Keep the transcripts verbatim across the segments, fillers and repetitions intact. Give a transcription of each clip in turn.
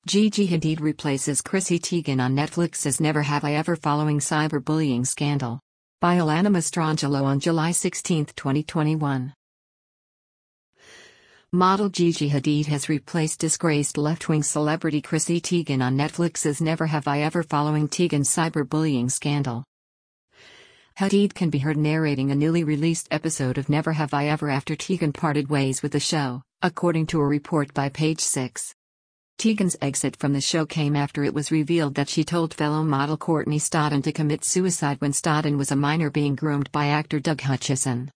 Gigi Hadid replaces Chrissy Teigen on Netflix's Never Have I Ever following cyberbullying scandal. By Alana Mastrangelo on July sixteenth, twenty twenty-one. Model Gigi Hadid has replaced disgraced left-wing celebrity Chrissy Teigen on Netflix's Never Have I Ever following Teigen's cyberbullying scandal. Hadid can be heard narrating a newly released episode of Never Have I Ever after Teigen parted ways with the show, according to a report by Page Six. Teigen's exit from the show came after it was revealed that she told fellow model Courtney Stodden to commit suicide when Stodden was a minor being groomed by actor Doug Hutchison.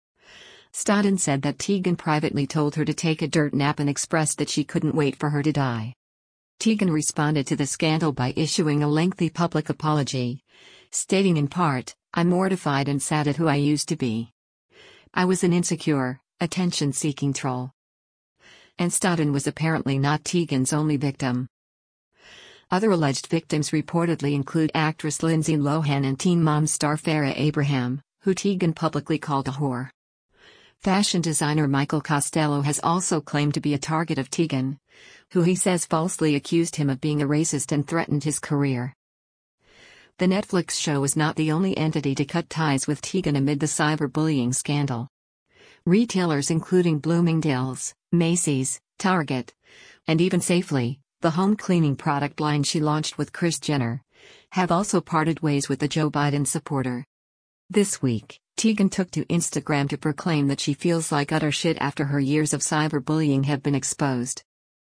Stodden said that Teigen privately told her to take a dirt nap and expressed that she couldn't wait for her to die. Teigen responded to the scandal by issuing a lengthy public apology, stating in part, "I'm mortified and sad at who I used to be. I was an insecure, attention-seeking troll." And Stodden was apparently not Teigen's only victim. Other alleged victims reportedly include actress Lindsay Lohan and Teen Mom star Farrah Abraham, who Teigen publicly called a whore. Fashion designer Michael Costello has also claimed to be a target of Teigen, who he says falsely accused him of being a racist and threatened his career. The Netflix show is not the only entity to cut ties with Teigen amid the cyberbullying scandal. Retailers including Bloomingdale's, Macy's, Target, and even Safely, the home cleaning product line she launched with Kris Jenner, have also parted ways with the Joe Biden supporter. This week, Teigen took to Instagram to proclaim that she feels like utter shit after her years of cyberbullying have been exposed.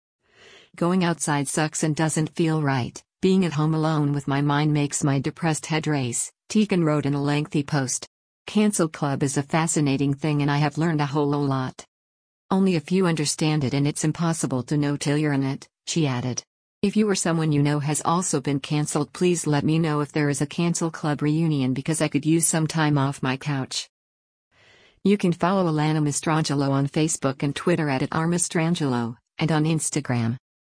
"Going outside sucks and doesn't feel right. Being at home alone with my mind makes my depressed head race," Teigen wrote in a lengthy post. "Cancel Club is a fascinating thing and I have learned a whole lot. Only a few understand it and it's impossible to know till you're in it," she added. "If you or someone you know has also been cancelled, please let me know if there is a Cancel Club reunion because I could use some time off my couch." You can follow Alana Mastrangelo on Facebook and Twitter at, at r mastrangelo, and on Instagram.